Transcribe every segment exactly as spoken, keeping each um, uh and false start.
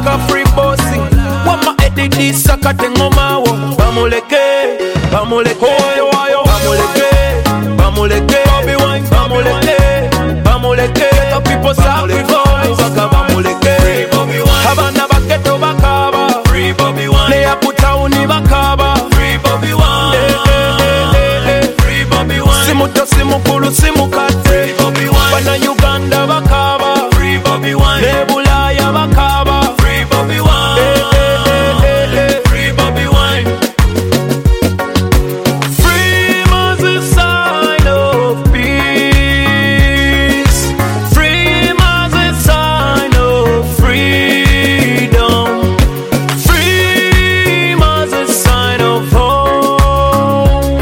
Saka free bossy. Wama edidi saka tengoma wo. Bamuleke, bamuleke, bamuleke, bamuleke, Bobby Wine, bamuleke, bamuleke. The people sacrifice. Saka bamuleke. Habana baketo bakaba. Free Bobby Wine. Leya putauni bakaba. Free Bobby Wine. Free Bobby Wine. Simuto simukulu simukate. Bana Uganda bakaba. Free Bobby Wine. Nebulaya bakaba. Free Bobby Wine. Free Bobby Wine. Freedom's a sign of peace. Freedom's a sign of freedom. Freedom's a sign of hope.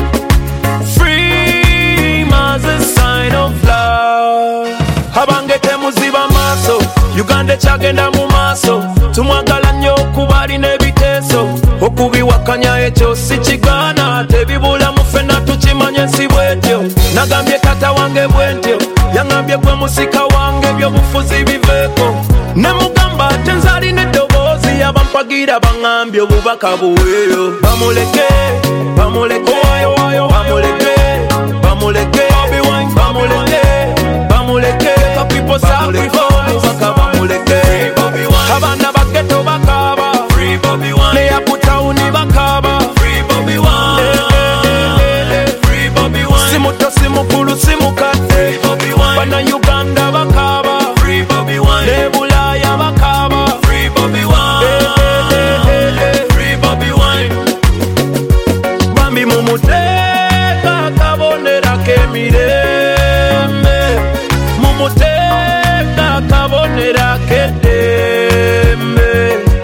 Freedom's a sign of love. Habangete muziba maso, Uganda chagenda mu maso. Tumwagala nnyo kubali n'ebiteeso. Okubiwakanya ekyo si kigaana. Tebibula mu ffenna tukimanye si bwetyo. Nagambye tata wange bwentyo. Yangambye gwe musika wange ebyobufuzi biveeko. Ne mugamba ate nzaalina eddoboozi. Abampagira baŋŋambye obubaka buweeyo. Bamuleke, bamuleke, bamuleke, bamuleke, bamuleke, bamuleke. The people sacrifice. Saka bamuleke. Habana baketo bakaba. Free Bobby Wine. Leya putauni bakaba. Free Bobby Wine. Free Bobby Wine. Simuto simukulu simukate. Bana Uganda bakaba. Free Bobby Wine. Nebulaya bakaba. Free Bobby Wine. Free Bobby Wine. Bambi mumuteka kabonera kemirembe. Mumuteka kabonera kedembe.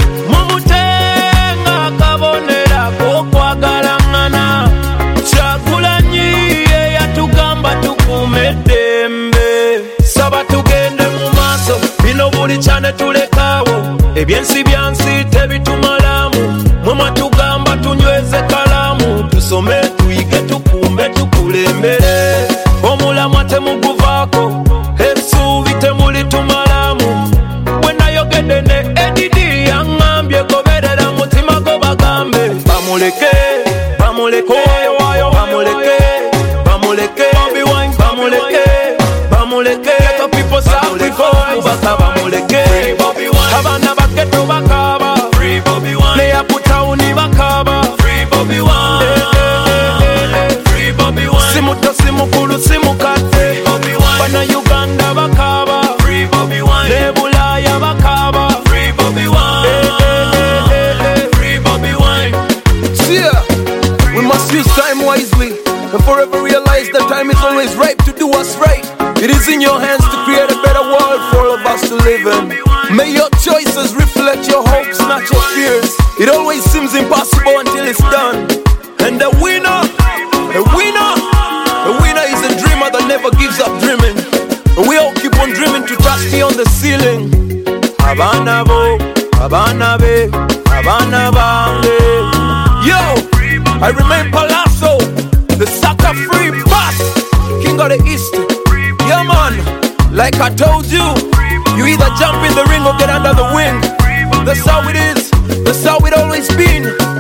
Mumutenga kabonera kokwagalangana. Kyagulanyi eyatugamba tukume eddembe. Saba tugende mu maaso, bino buli kyane tulekaawo. Ebyensi byansi tebitumalamu. Mwe mwatugamba tunyweze kalamu. Tusome tuyige tukumbe tukulembere. Omulamwa temuguvaako, essuubi temulitumalamu. Bwe nayogedde ne Edidi yaŋŋambye goberera mutima go bagambe. Bamuleke, bamuleke, bamuleke, bamuleke, bamuleke, bamuleke. The people sacrifice. Baka bamuleke. Habana baketo bakaba. Leya putauni bakaba. Simuto simukulu simukate. Bana Uganda bakaba. Nebulaya bakaba. Yeah, we must use time wisely and forever realize that time is always ripe to do what's right. It is in your hands to create a better world for all of us to live in. May your choices reflect your hopes, not your fears. It always seems impossible until it's done. And the winner, the winner, the winner is a dreamer that never gives up dreaming. And we all keep on dreaming to touch beyond the ceiling. Habana bo, Habana be, Habana bange. Yo, I remain Palazzo, the Saka free boss, king of the East. Yeah man, like I told you, you either jump in the ring or get under the wing. That's how it is, that's how it always been.